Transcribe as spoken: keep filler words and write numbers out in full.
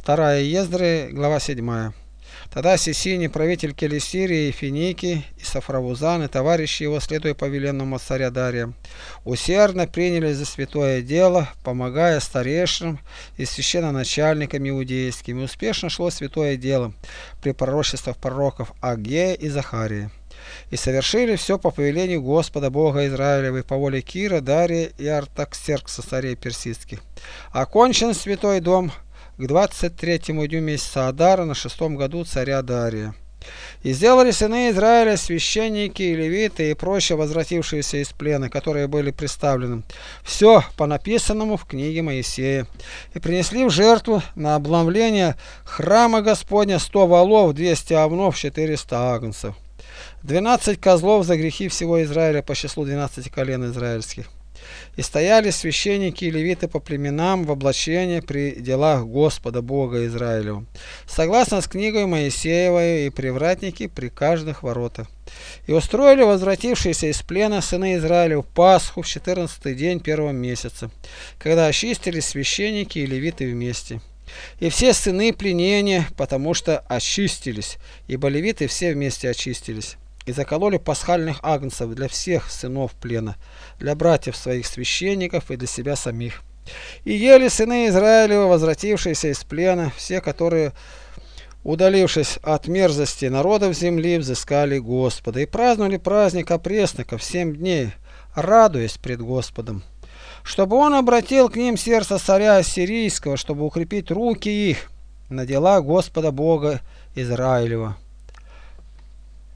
Вторая Ездры, глава седьмая. Тогда Сисини, правитель Келесирии и Финики, и Сафравузан, и товарищи его, следуя повеленному от царя Дария, усердно принялись за святое дело, помогая старейшинам и священноначальникам иудейским, и успешно шло святое дело при пророчествах пророков Агея и Захарии. И совершили все по повелению Господа Бога Израилева и по воле Кира, Дария и Артаксеркса, царей персидских. Окончен святой дом к двадцать третьему дню месяца Адара на шестом году царя Дария. И сделали сыны Израиля священники и левиты и прочие возвратившиеся из плена, которые были представлены, все по написанному в книге Моисея, и принесли в жертву на обновление храма Господня сто волов, двести овнов, четыреста агнцев, двенадцать козлов за грехи всего Израиля по числу двенадцати колен израильских. И стояли священники и левиты по племенам в облачении при делах Господа Бога Израилева, согласно с книгой Моисеевой, и привратники при каждых воротах. И устроили возвратившиеся из плена сыны Израиля в Пасху в четырнадцатый день первого месяца, когда очистились священники и левиты вместе. И все сыны пленения, потому что очистились, ибо левиты все вместе очистились. И закололи пасхальных агнцев для всех сынов плена, для братьев своих священников и для себя самих. И ели сыны Израилева, возвратившиеся из плена, все, которые, удалившись от мерзости народов земли, взыскали Господа, и праздновали праздник опресноков семь дней, радуясь пред Господом, чтобы он обратил к ним сердце царя Ассирийского, чтобы укрепить руки их на дела Господа Бога Израилева.